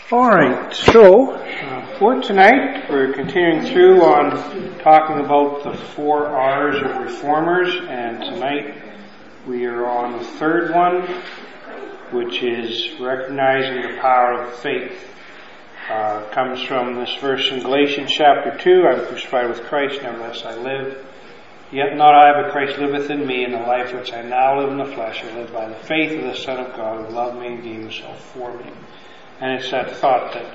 All right, so for tonight, we're continuing through on talking about the 4 R's of reformers, and tonight we are on the third one, which is recognizing the power of faith. Comes from this verse in Galatians chapter 2, I'm crucified with Christ, nevertheless I live. Yet not I, but Christ liveth in me, and the life which I now live in the flesh, I live by the faith of the Son of God, who loved me and gave himself for me. And it's that thought that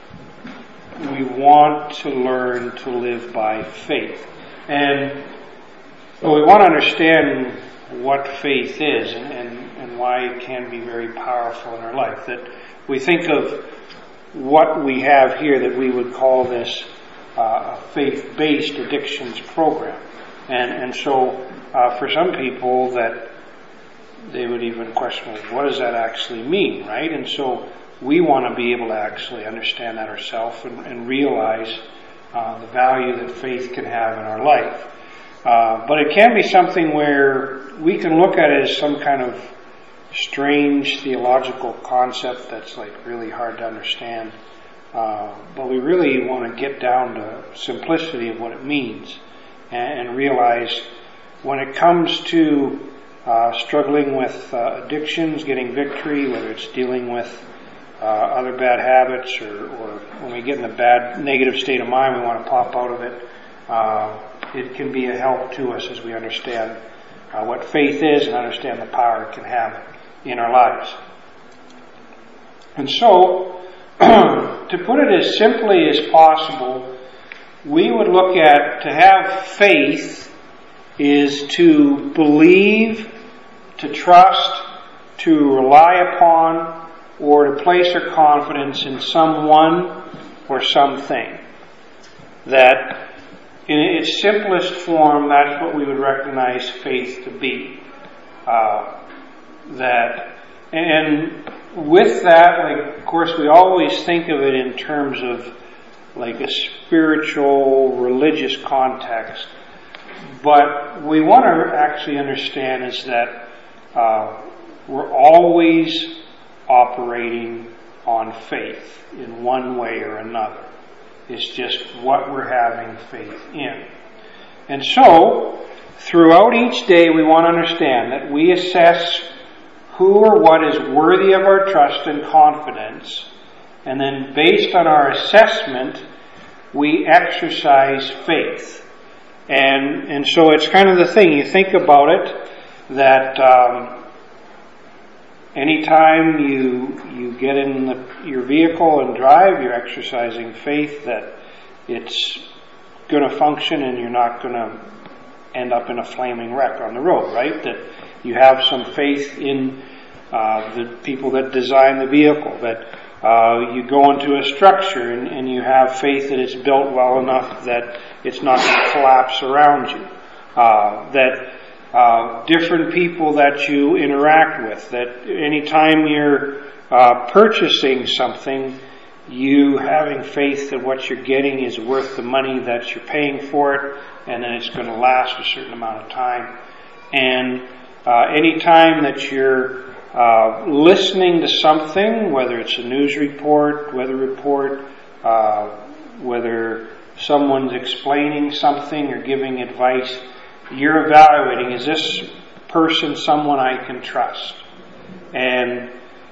we want to learn to live by faith. And we want to understand what faith is and why it can be very powerful in our life. That we think of what we have here that we would call this a faith-based addictions program. And so for some people that they would even question, well, what does that actually mean, right? And so we want to be able to actually understand that ourselves and realize the value that faith can have in our life. But it can be something where we can look at it as some kind of strange theological concept that's like really hard to understand. But we really want to get down to simplicity of what it means and realize when it comes to struggling with addictions, getting victory, whether it's dealing with other bad habits or when we get in a bad negative state of mind, we want to pop out of it. It can be a help to us as we understand what faith is and understand the power it can have in our lives. And so, to put it as simply as possible, we would look at to have faith is to believe, to trust, to rely upon, or to place our confidence in someone or something. That in its simplest form, that's what we would recognize faith to be. And with that, like, of course, we always think of it in terms of like a spiritual, religious context. But we want to actually understand is that we're always operating on faith in one way or another. It's just what we're having faith in. And so, throughout each day we want to understand that we assess who or what is worthy of our trust and confidence, and then based on our assessment, we exercise faith. And so it's kind of the thing, you think about it, that anytime you get in your vehicle and drive, you're exercising faith that it's going to function and you're not going to end up in a flaming wreck on the road, right? That you have some faith in the people that design the vehicle, that you go into a structure and you have faith that it's built well enough that it's not going to collapse around you. That different people that you interact with, that anytime you're purchasing something, you having faith that what you're getting is worth the money that you're paying for it, and then it's going to last a certain amount of time. And any time that you're listening to something, whether it's a news report, weather report, whether someone's explaining something or giving advice, you're evaluating, is this person someone I can trust? And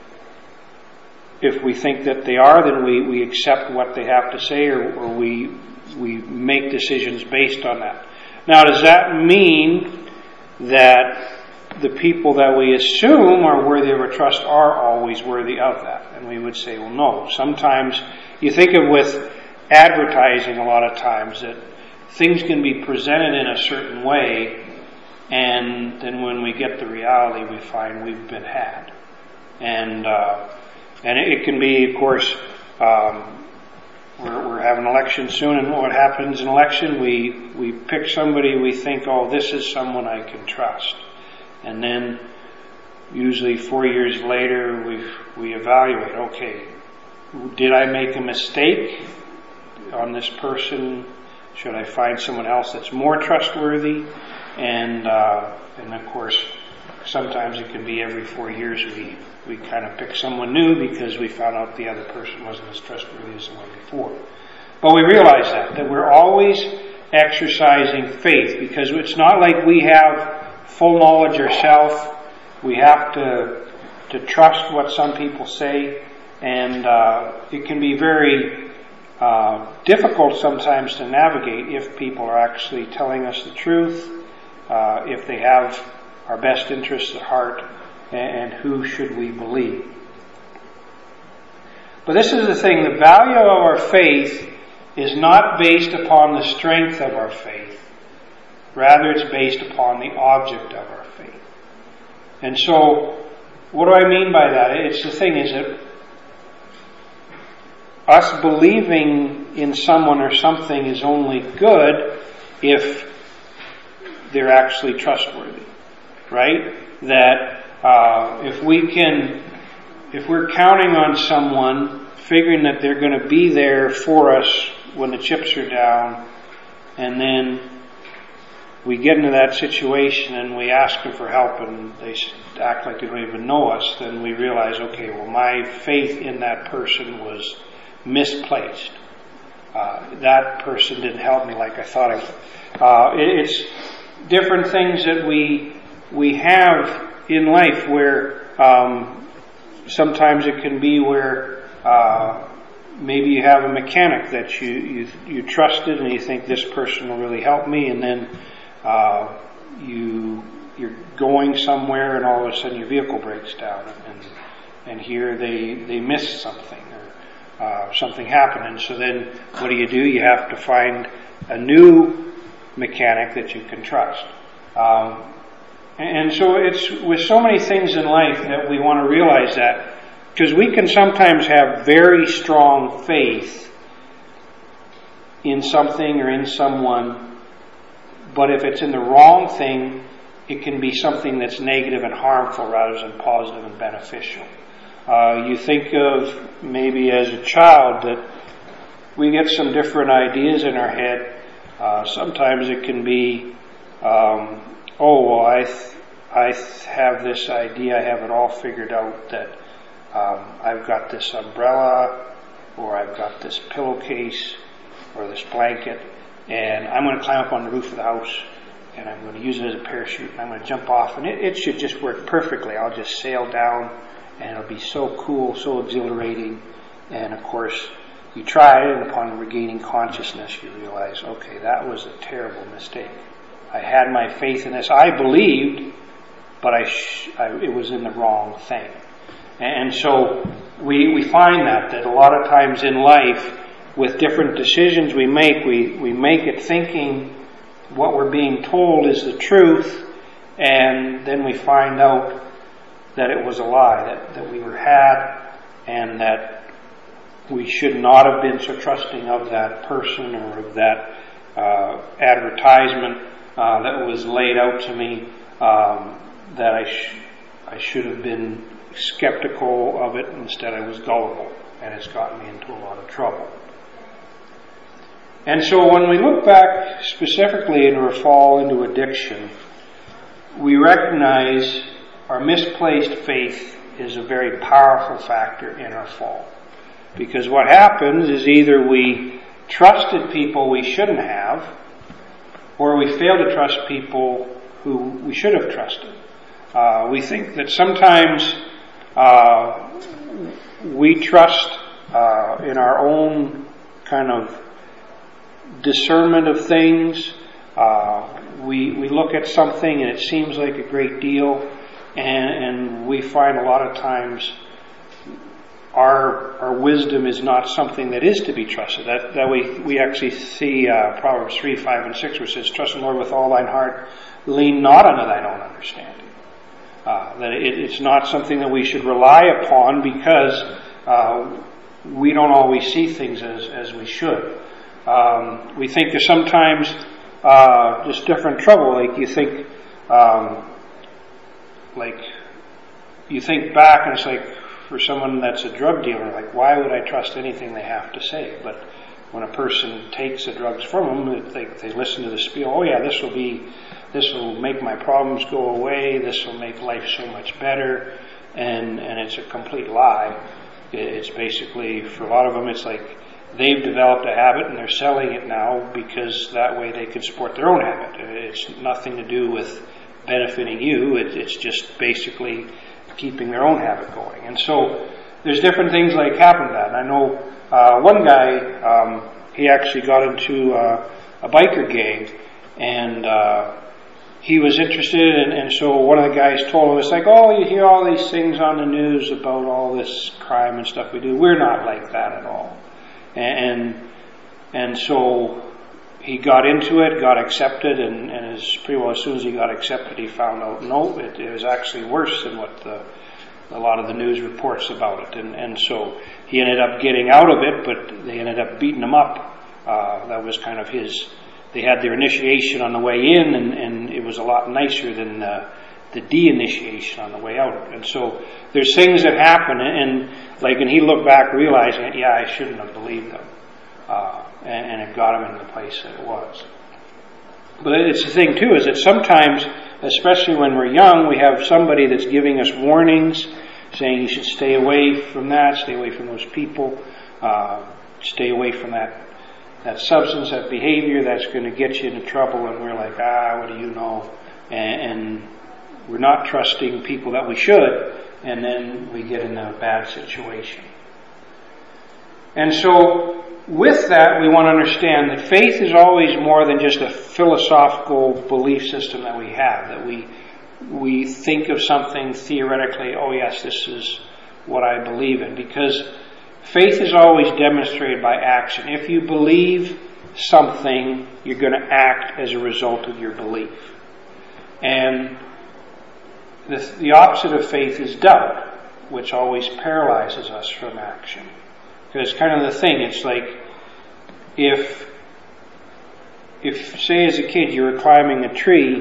if we think that they are, then we accept what they have to say, or we make decisions based on that. Now, does that mean that the people that we assume are worthy of our trust are always worthy of that? And we would say, well, no. Sometimes you think of with advertising a lot of times that things can be presented in a certain way, and then when we get the reality, we find we've been had. And it can be, of course, we're having an election soon, and what happens in election, we pick somebody we think, oh, this is someone I can trust. And then usually 4 years later, we evaluate, okay, did I make a mistake on this person? Should I find someone else that's more trustworthy? And of course, sometimes it can be every 4 years we kind of pick someone new because we found out the other person wasn't as trustworthy as the one before. But we realize that we're always exercising faith, because it's not like we have full knowledge ourselves. We have to trust what some people say, and it can be very difficult sometimes to navigate if people are actually telling us the truth, if they have our best interests at heart, and who should we believe. But this is the thing, the value of our faith is not based upon the strength of our faith. Rather, it's based upon the object of our faith. And so, what do I mean by that? It's the thing is that us believing in someone or something is only good if they're actually trustworthy, right? That if we're counting on someone, figuring that they're going to be there for us when the chips are down, and then we get into that situation and we ask them for help and they act like they don't even know us, then we realize, okay, well, my faith in that person was misplaced. That person didn't help me like I thought I would. It's different things that we have in life where sometimes it can be where maybe you have a mechanic that you trusted and you think this person will really help me, and then you're going somewhere and all of a sudden your vehicle breaks down and here they miss something or something happened, and so then what do? You have to find a new mechanic that you can trust. And so it's with so many things in life that we want to realize that, because we can sometimes have very strong faith in something or in someone, but if it's in the wrong thing, it can be something that's negative and harmful rather than positive and beneficial. You think of maybe as a child that we get some different ideas in our head. Sometimes it can be, I have this idea, I have it all figured out, that I've got this umbrella, or I've got this pillowcase, or this blanket, and I'm going to climb up on the roof of the house, and I'm going to use it as a parachute, and I'm going to jump off, and it should just work perfectly. I'll just sail down, and it'll be so cool, so exhilarating, and of course, you try it, and upon regaining consciousness, you realize, okay, that was a terrible mistake. I had my faith in this. I believed, but it was in the wrong thing. And so we find that a lot of times in life, with different decisions we make it thinking what we're being told is the truth, and then we find out that it was a lie, that we were had, and that we should not have been so trusting of that person or of that advertisement that was laid out to me, that I should have been skeptical of it. Instead I was gullible, and it's gotten me into a lot of trouble. And so when we look back specifically into our fall into addiction, we recognize our misplaced faith is a very powerful factor in our fall. Because what happens is either we trusted people we shouldn't have, or we fail to trust people who we should have trusted. We think that sometimes we trust in our own kind of discernment of things. We look at something and it seems like a great deal, and we find a lot of times our wisdom is not something that is to be trusted. That we actually see Proverbs 3, 5, and 6, which says, "Trust in the Lord with all thine heart, lean not unto thine own understanding." That it's not something that we should rely upon, because we don't always see things as we should. We think there's sometimes just different trouble. Like you think, you think back, and it's like, for someone that's a drug dealer, like, why would I trust anything they have to say? But when a person takes the drugs from them, they listen to the spiel. Oh yeah, this will be this will make my problems go away, this will make life so much better, and it's a complete lie. It's basically, for a lot of them, it's like they've developed a habit and they're selling it now because that way they can support their own habit. It's nothing to do with benefiting you, it's just basically keeping their own habit going. And so there's different things like happen to that. And I know one guy, he actually got into a biker gang, and he was interested, and so one of the guys told him, it's like, oh, you hear all these things on the news about all this crime and stuff we do. We're not like that at all. And so he got into it, got accepted, and as soon as he got accepted, he found out, no, it was actually worse than what a lot of the news reports about it. And so he ended up getting out of it, but they ended up beating him up. That was kind of they had their initiation on the way in, and it was a lot nicer than the de-initiation on the way out. And so there's things that happen, and he looked back realizing, yeah, I shouldn't have believed them. And it got him in the place that it was. But it's the thing too, is that sometimes, especially when we're young, we have somebody that's giving us warnings, saying you should stay away from that, stay away from those people, stay away from that substance, that behavior that's going to get you into trouble, and we're like, what do you know? And we're not trusting people that we should, and then we get in a bad situation. And so, with that, we want to understand that faith is always more than just a philosophical belief system that we have, that we think of something theoretically, oh yes, this is what I believe in, because faith is always demonstrated by action. If you believe something, you're going to act as a result of your belief. And the opposite of faith is doubt, which always paralyzes us from action. Because it's kind of the thing, it's like if say as a kid you were climbing a tree,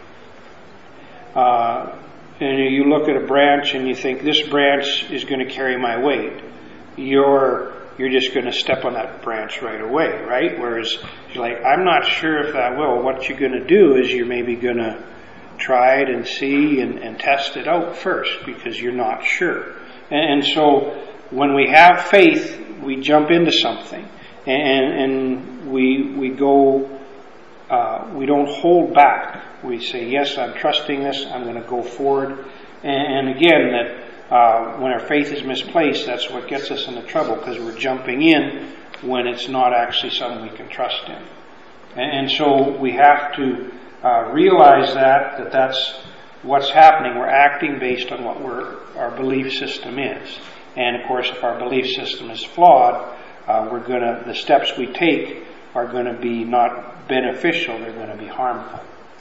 and you look at a branch and you think, this branch is going to carry my weight, you're just going to step on that branch right away, right? Whereas you're like, I'm not sure if that will. What you're going to do is you're maybe going to try it and see and test it out first, because you're not sure. And so when we have faith, we jump into something, and we go, we don't hold back. We say, yes, I'm trusting this, I'm going to go forward. And again, that when our faith is misplaced, that's what gets us into trouble, because we're jumping in when it's not actually something we can trust in. And so we have to realize that that's what's happening. We're acting based on what our belief system is. And of course, if our belief system is flawed, the steps we take are going to be not beneficial, they're going to be harmful.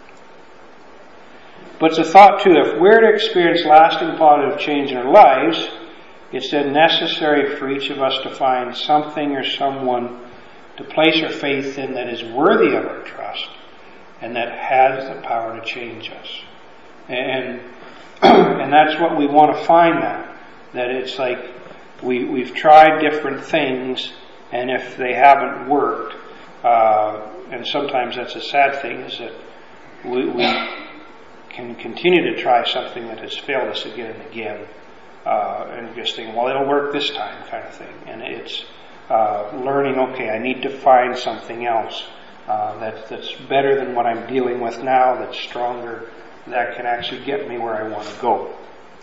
But it's a thought too, if we're to experience lasting positive change in our lives, it's then necessary for each of us to find something or someone to place our faith in that is worthy of our trust and that has the power to change us. And that's what we want to find, that it's like we've tried different things, and if they haven't worked, and sometimes that's a sad thing, is that we can continue to try something that has failed us again and again, and just think, well, it'll work this time, kind of thing. And it's learning, okay, I need to find something else that's better than what I'm dealing with now, that's stronger, that can actually get me where I want to go.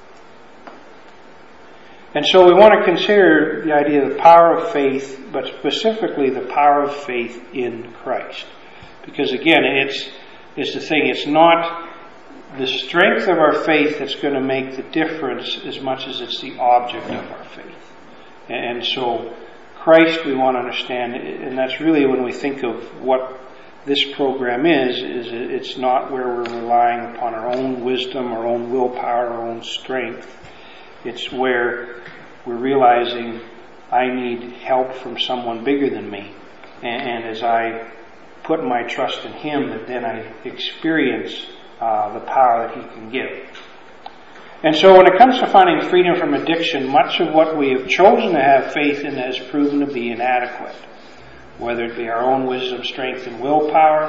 And so we want to consider the idea of the power of faith, but specifically the power of faith in Christ. Because again, it's the thing, it's not the strength of our faith that's going to make the difference as much as it's the object of our faith. And so Christ, we want to understand, and that's really when we think of what this program is it's not where we're relying upon our own wisdom, our own willpower, our own strength. It's where we're realizing I need help from someone bigger than me. And as I put my trust in Him, that then I experience the power that He can give. And so when it comes to finding freedom from addiction, much of what we have chosen to have faith in has proven to be inadequate. Whether it be our own wisdom, strength, and willpower,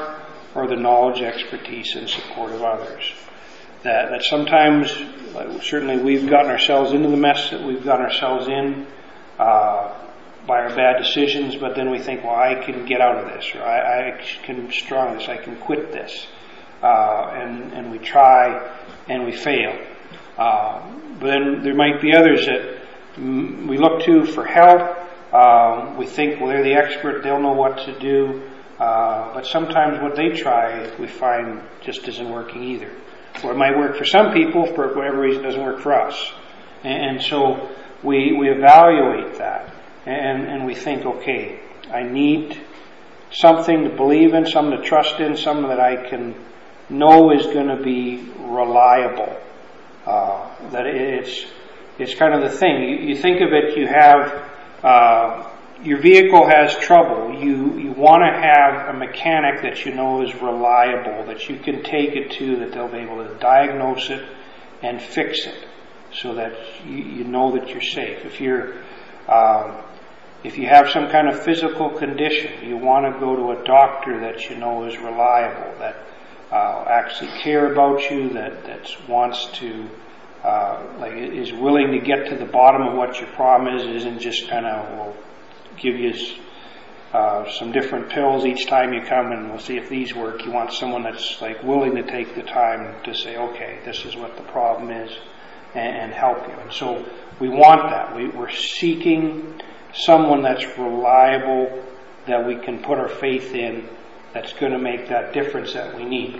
or the knowledge, expertise, and support of others. That sometimes, certainly we've gotten ourselves into the mess that we've gotten ourselves in by our bad decisions, but then we think, well, I can get out of this, or I can strong this, I can quit this. And we try and we fail. But then there might be others that we look to for help. We think, well, they're the expert, they'll know what to do. But sometimes what they try, we find just isn't working either. Or it might work for some people, for whatever reason it doesn't work for us. And so we evaluate that. And we think, okay, I need something to believe in, something to trust in, something that I can know is going to be reliable. That it's kind of the thing. You think of it, you have, your vehicle has trouble. You want to have a mechanic that you know is reliable, that you can take it to, that they'll be able to diagnose it and fix it so that you know that you're safe. If you have some kind of physical condition, you want to go to a doctor that you know is reliable, that actually care about you, that wants to, is willing to get to the bottom of what your problem is, isn't just kind of, will give you some different pills each time you come and we'll see if these work. You want someone that's willing to take the time to say, okay, this is what the problem is, and help you. And so we want that. We're seeking someone that's reliable, that we can put our faith in, that's going to make that difference that we need.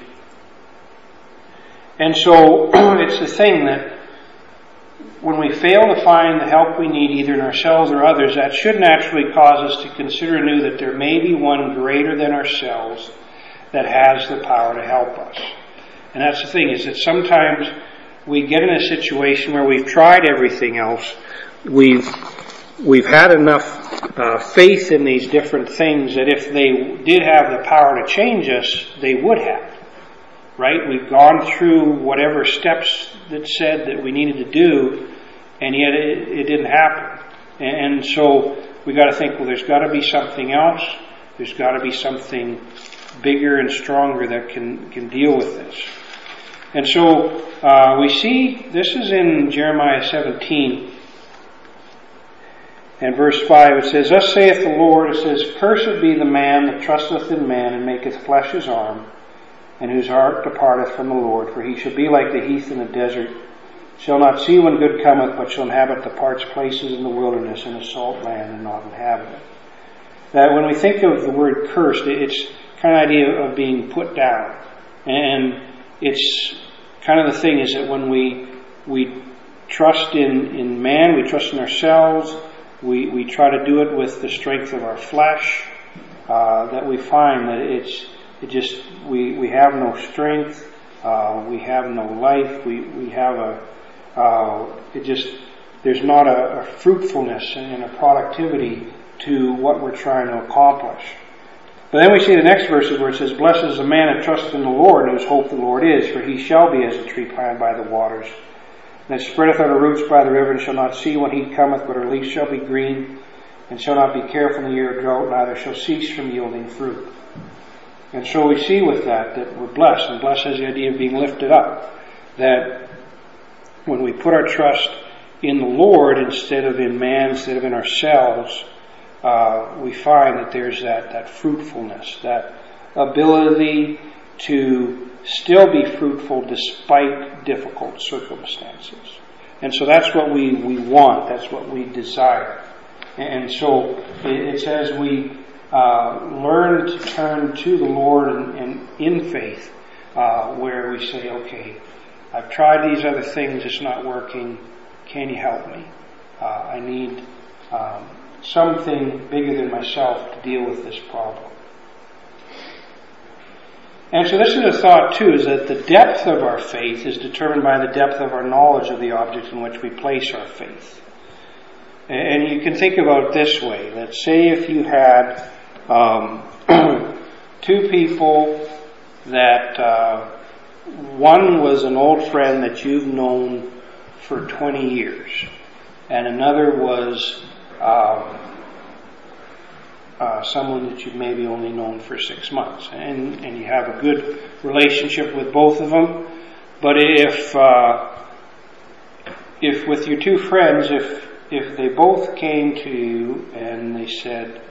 And so it's the thing that when we fail to find the help we need, either in ourselves or others, that should naturally cause us to consider anew that there may be one greater than ourselves that has the power to help us. And that's the thing, is that sometimes we get in a situation where we've tried everything else, we've had enough faith in these different things that if they did have the power to change us, they would have. Right? We've gone through whatever steps that said that we needed to do, and yet it didn't happen. And so we got to think, well, there's got to be something else. There's got to be something bigger and stronger that can deal with this. And so we see, this is in Jeremiah 17, and verse 5, it says, Thus saith the Lord, it says, Cursed be the man that trusteth in man, and maketh flesh his arm, and whose heart departeth from the Lord. For he shall be like the heath in the desert, shall not see when good cometh, but shall inhabit the parched places in the wilderness, in a salt land, and not inhabit it. That when we think of the word cursed, it's kind of idea of being put down. And it's kind of the thing is that when we trust in man, we trust in ourselves, we try to do it with the strength of our flesh, that we find that we have no strength, we have no life, we have there's not a fruitfulness and a productivity to what we're trying to accomplish. But then we see the next verses where it says, Blessed is the man that trusteth in the Lord, and whose hope the Lord is, for he shall be as a tree planted by the waters, and that spreadeth out her roots by the river, and shall not see when heat cometh, but her leaf shall be green, and shall not be careful in the year of drought, neither shall cease from yielding fruit. And so we see with that we're blessed, and blessed has the idea of being lifted up, that when we put our trust in the Lord instead of in man, instead of in ourselves, we find that there's that fruitfulness, that ability to still be fruitful despite difficult circumstances. And so that's what we want, that's what we desire. And so it's as we learn to turn to the Lord and in faith, where we say, okay, I've tried these other things, it's not working, can you help me? I need something bigger than myself to deal with this problem. And so this is a thought too, is that the depth of our faith is determined by the depth of our knowledge of the object in which we place our faith. And you can think about it this way, that say if you had two people that one was an old friend that you've known for 20 years, and another was someone that you've maybe only known for 6 months, and you have a good relationship with both of them. But if with your two friends, if they both came to you and they said,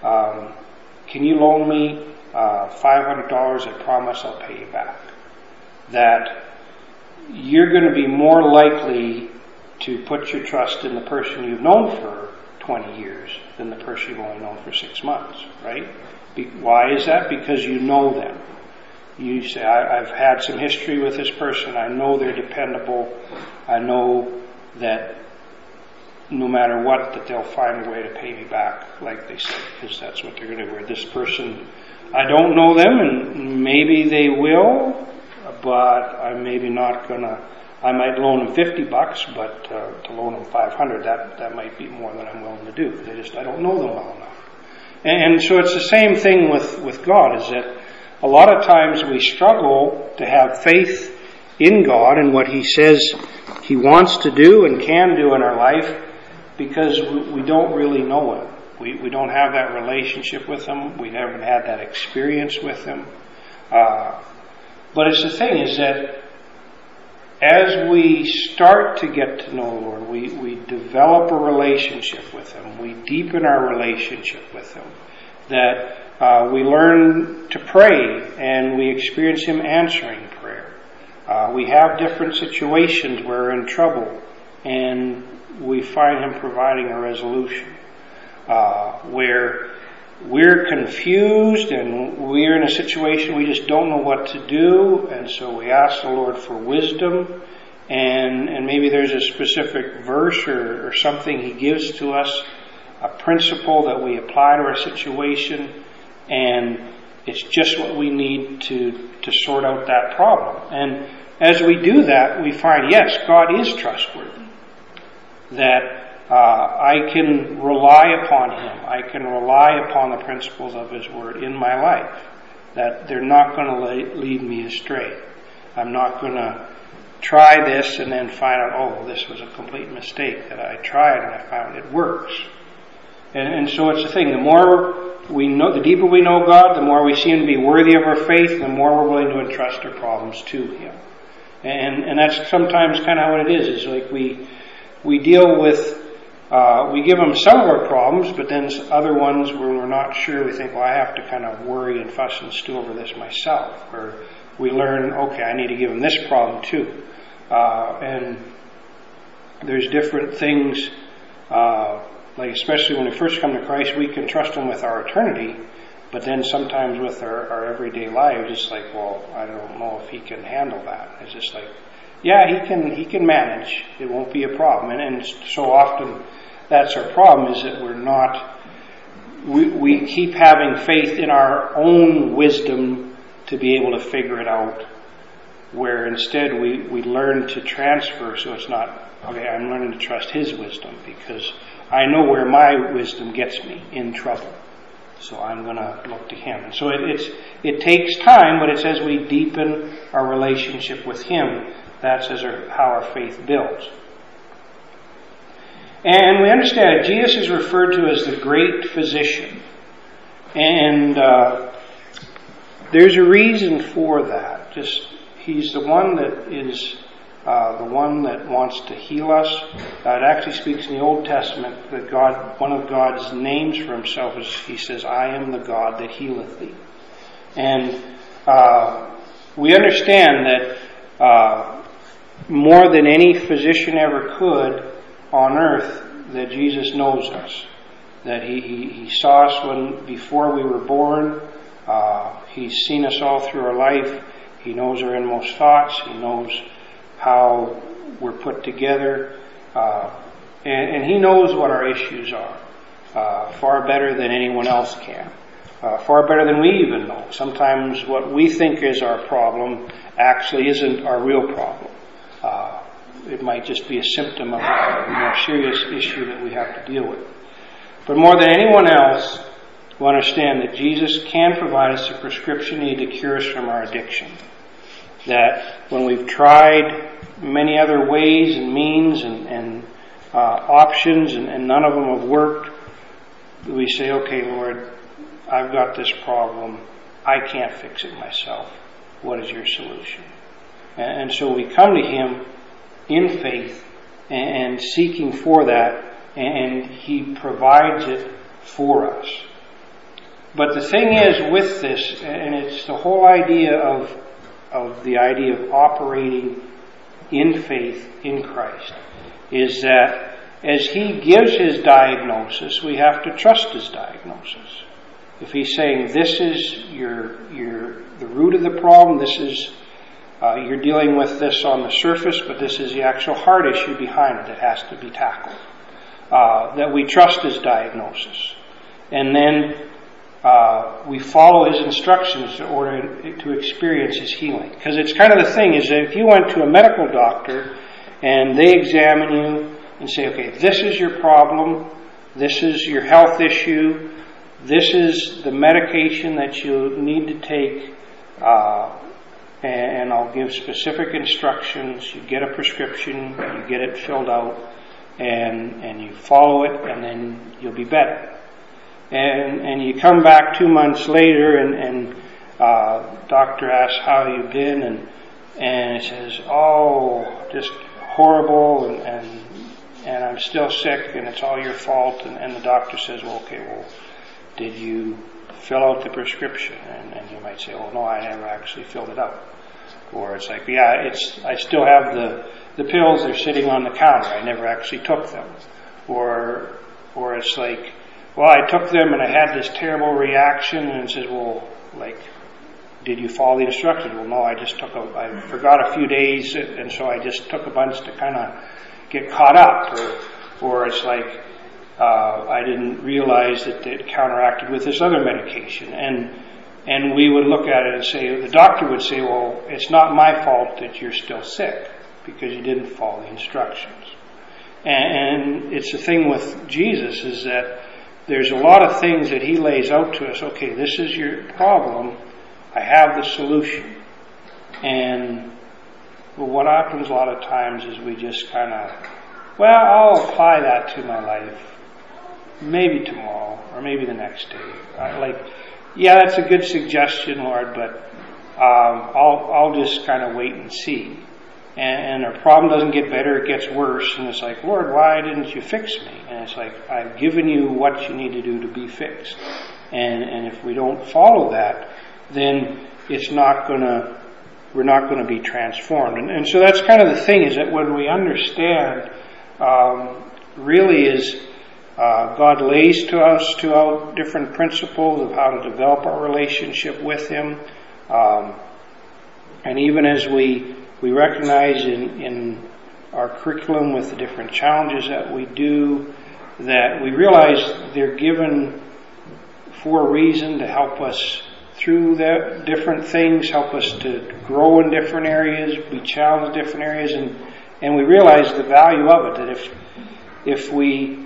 can you loan me $500? I promise I'll pay you back. That you're going to be more likely to put your trust in the person you've known for 20 years than the person you've only known for 6 months, right? Why is that? Because you know them. You say, I've had some history with this person. I know they're dependable. I know that no matter what, that they'll find a way to pay me back, like they said, because that's what they're going to do. Where this person, I don't know them, and maybe they will, but I'm maybe not going to. I might loan them $50, but to loan them $500, that might be more than I'm willing to do. I don't know them well enough. And so it's the same thing with God, is that a lot of times we struggle to have faith in God and what He says He wants to do and can do in our life, because we don't really know Him. We don't have that relationship with Him. We haven't had that experience with Him. But it's the thing is that as we start to get to know the Lord, we develop a relationship with Him. We deepen our relationship with Him. That we learn to pray and we experience Him answering prayer. We have different situations where we're in trouble and we find Him providing a resolution. Where we're confused and we're in a situation we just don't know what to do, and so we ask the Lord for wisdom, and maybe there's a specific verse or something He gives to us, a principle that we apply to our situation, and it's just what we need to sort out that problem. And as we do that, we find, yes, God is trustworthy. That I can rely upon Him. I can rely upon the principles of His Word in my life. That they're not going to lead me astray. I'm not going to try this and then find out, oh, this was a complete mistake. That I tried and I found it works. And so it's the thing. The more we know, the deeper we know God, the more we see Him to be worthy of our faith, the more we're willing to entrust our problems to Him. And that's sometimes kind of what it is. It's like we deal with. We give Him some of our problems, but then other ones where we're not sure, we think, well, I have to kind of worry and fuss and stew over this myself. Or we learn, okay, I need to give Him this problem too. And there's different things, like especially when we first come to Christ, we can trust Him with our eternity, but then sometimes with our everyday lives, it's like, well, I don't know if He can handle that. It's just like, yeah, He can manage. It won't be a problem. And so often that's our problem, is that we keep having faith in our own wisdom to be able to figure it out, where instead we learn to transfer, so it's not, okay, I'm learning to trust His wisdom because I know where my wisdom gets me in trouble. So I'm going to look to Him. And so it takes time, but it's as we deepen our relationship with Him, that's how our faith builds. And we understand that Jesus is referred to as the great physician. And there's a reason for that. He's the one that is the one that wants to heal us. It actually speaks in the Old Testament that God, one of God's names for Himself is, He says, I am the God that healeth thee. And we understand that more than any physician ever could on earth, that Jesus knows us. That He saw us before we were born. He's seen us all through our life. He knows our inmost thoughts. He knows how we're put together. And He knows what our issues are. Far better than anyone else can. Far better than we even know. Sometimes what we think is our problem actually isn't our real problem. It might just be a symptom of a more serious issue that we have to deal with. But more than anyone else, we understand that Jesus can provide us the prescription needed to cure us from our addiction. That when we've tried many other ways and means and options and none of them have worked, we say, okay, Lord, I've got this problem. I can't fix it myself. What is your solution? And so we come to Him in faith and seeking for that, and He provides it for us. But the thing is with this, and it's the whole idea of the idea of operating in faith in Christ, is that as He gives His diagnosis, we have to trust His diagnosis. If He's saying this is the root of the problem, this is you're dealing with this on the surface, but this is the actual heart issue behind it that has to be tackled. That we trust His diagnosis, and then we follow His instructions in order to experience His healing. Because it's kind of the thing is that if you went to a medical doctor and they examine you and say, okay, this is your problem, this is your health issue, this is the medication that you need to take, and I'll give specific instructions. You get a prescription, you get it filled out, and you follow it, and then you'll be better. And you come back 2 months later, and doctor asks how you've been, and it says, oh, just horrible, and I'm still sick, and it's all your fault. And the doctor says, well, did you fill out the prescription? And you might say, no, I never actually filled it out. Or it's like, I still have the pills, they're sitting on the counter, I never actually took them. Or it's like, I took them and I had this terrible reaction, and it says, did you follow the instructions? Well, no, I forgot a few days, and so I just took a bunch to kind of get caught up. Or it's like, I didn't realize that it counteracted with this other medication. And we would look at it and say, the doctor would say, well, it's not my fault that you're still sick because you didn't follow the instructions. And it's the thing with Jesus is that there's a lot of things that He lays out to us. Okay, this is your problem. I have the solution. But what happens a lot of times is we just kind of, I'll apply that to my life. Maybe tomorrow, or maybe the next day. That's a good suggestion, Lord, but I'll just kind of wait and see. And our problem doesn't get better, it gets worse. And it's like, Lord, why didn't you fix me? And it's like, I've given you what you need to do to be fixed. And if we don't follow that, then we're not going to be transformed. And so that's kind of the thing, is that when we understand, really is, God lays to us out different principles of how to develop our relationship with Him. And even as we recognize in our curriculum with the different challenges that we do, that we realize they're given for a reason to help us through the different things, help us to grow in different areas, be challenged in different areas, and we realize the value of it, that if we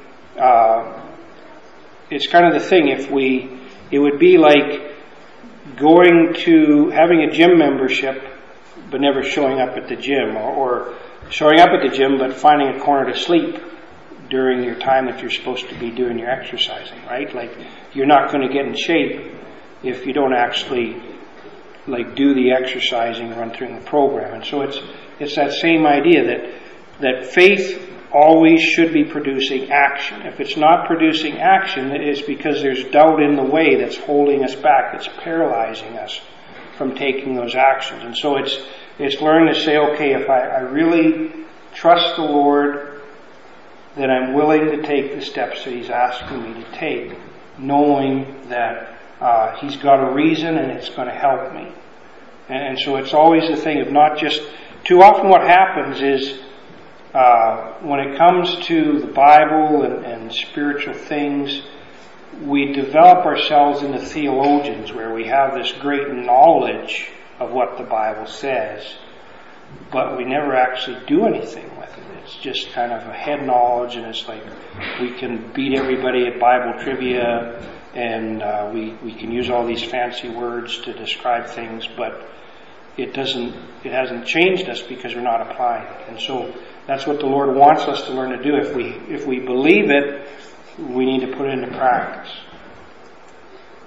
it's kind of the thing, it would be like going to having a gym membership but never showing up at the gym, or showing up at the gym but finding a corner to sleep during your time that you're supposed to be doing your exercising, right? Like, you're not going to get in shape if you don't actually do the exercising, run through the program. And so it's that same idea that faith always should be producing action. If it's not producing action, it's because there's doubt in the way that's holding us back, that's paralyzing us from taking those actions. And so it's learning to say, okay, if I really trust the Lord, then I'm willing to take the steps that He's asking me to take, knowing that He's got a reason and it's going to help me. And so it's always the thing of not just, too often what happens is, when it comes to the Bible and spiritual things, we develop ourselves into theologians where we have this great knowledge of what the Bible says, but we never actually do anything with it. It's just kind of a head knowledge, and it's like we can beat everybody at Bible trivia, and we can use all these fancy words to describe things, but it hasn't changed us because we're not applying it. And so that's what the Lord wants us to learn to do. If we believe it, we need to put it into practice.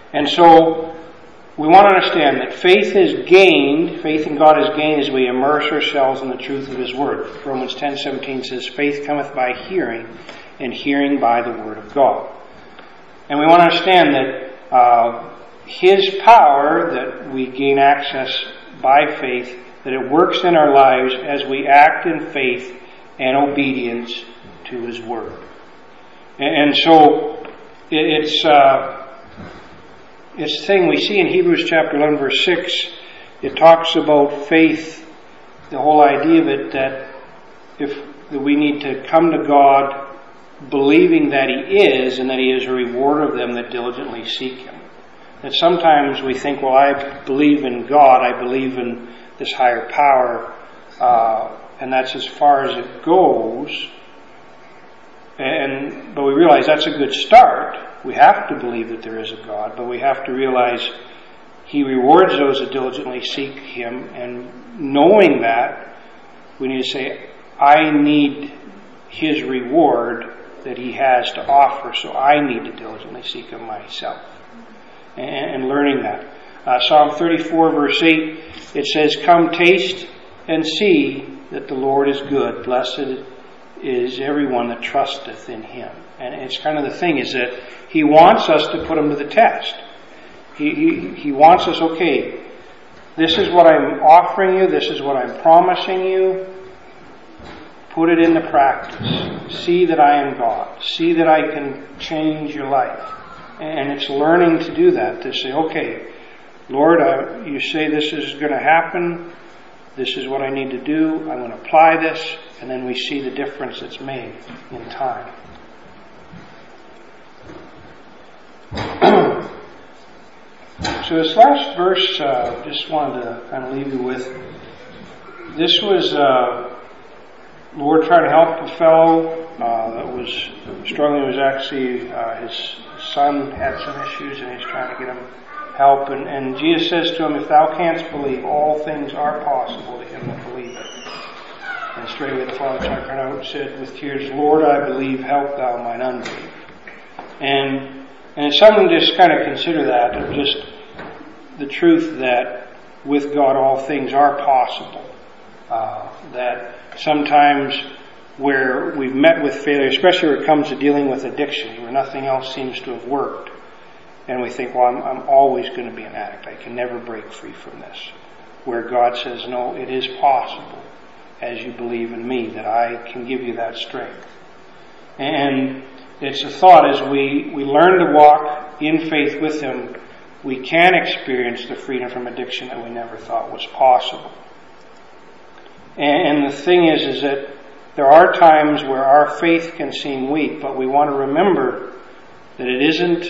And so we want to understand that faith in God is gained as we immerse ourselves in the truth of His Word. Romans 10:17 says, faith cometh by hearing, and hearing by the Word of God. And we want to understand that His power, that we gain access by faith, that it works in our lives as we act in faith and obedience to His Word. And so it's the thing we see in Hebrews chapter 11 verse 6. It talks about faith, the whole idea of it, that we need to come to God believing that He is, and that He is a rewarder of them that diligently seek Him. That sometimes we think, well, I believe in God, I believe in this higher power, and that's as far as it goes. But we realize that's a good start. We have to believe that there is a God, but we have to realize He rewards those that diligently seek Him, and knowing that, we need to say, I need His reward that He has to offer, so I need to diligently seek Him myself. And learning that. Psalm 34 verse 8, it says, come taste and see that the Lord is good. Blessed is everyone that trusteth in Him. And it's kind of the thing is that He wants us to put Him to the test. He wants us, okay, this is what I'm offering you, this is what I'm promising you. Put it into practice. See that I am God. See that I can change your life. And it's learning to do that, to say, okay, Lord, you say this is going to happen. This is what I need to do. I'm going to apply this. And then we see the difference that's made in time. So this last verse, just wanted to kind of leave you with. This was Lord trying to help a fellow that was struggling. It was actually his son had some issues, and he's trying to get him help. And Jesus says to him, if thou canst believe, all things are possible to him that believeth. And straightway the father turned out and said with tears, Lord, I believe, help thou mine unbelief. And it's something to just kind of consider that, of just the truth that with God all things are possible. That sometimes where we've met with failure, especially when it comes to dealing with addiction, where nothing else seems to have worked, and we think, well, I'm always going to be an addict. I can never break free from this. Where God says, no, it is possible as you believe in me, that I can give you that strength. And it's a thought as we learn to walk in faith with Him, we can experience the freedom from addiction that we never thought was possible. And the thing is that there are times where our faith can seem weak, but we want to remember that it isn't,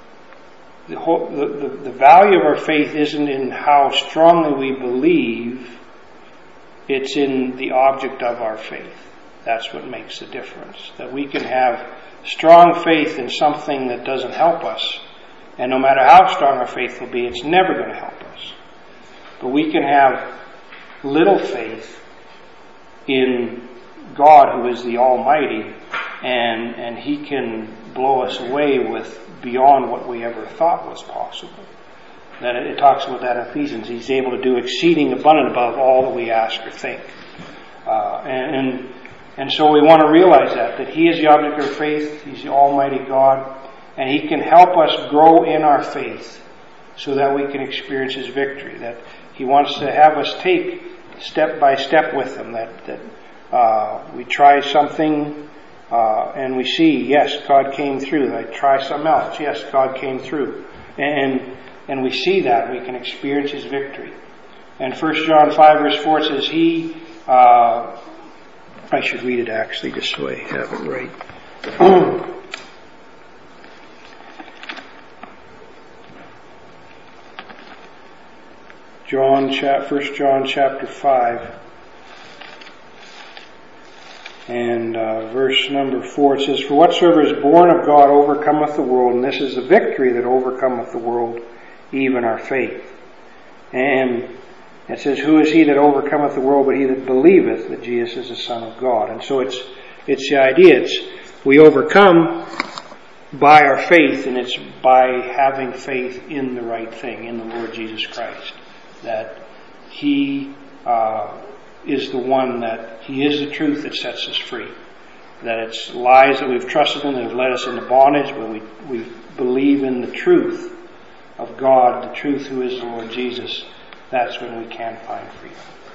the value of our faith isn't in how strongly we believe, it's in the object of our faith. That's what makes the difference. That we can have strong faith in something that doesn't help us, and no matter how strong our faith will be, it's never going to help us. But we can have little faith in God, who is the Almighty, and He can blow us away with beyond what we ever thought was possible. That it talks about that in Ephesians. He's able to do exceeding abundant above all that we ask or think. And so we want to realize that He is the object of faith. He's the Almighty God, and He can help us grow in our faith so that we can experience His victory. That He wants to have us take step by step with Him. That we try something and we see, yes, God came through. I try something else. Yes, God came through. And we see that. We can experience His victory. And 1 John 5 verse 4 says, I should read it actually just so I have it right. First John chapter 5 and verse number 4, it says, for whatsoever is born of God overcometh the world, and this is the victory that overcometh the world, even our faith. And it says, who is he that overcometh the world but he that believeth that Jesus is the Son of God? And so it's the idea, we overcome by our faith, and it's by having faith in the right thing, in the Lord Jesus Christ, that He is the one, that He is the truth that sets us free. That it's lies that we've trusted in that have led us into bondage, but we believe in the truth of God, the truth who is the Lord Jesus. That's when we can find freedom.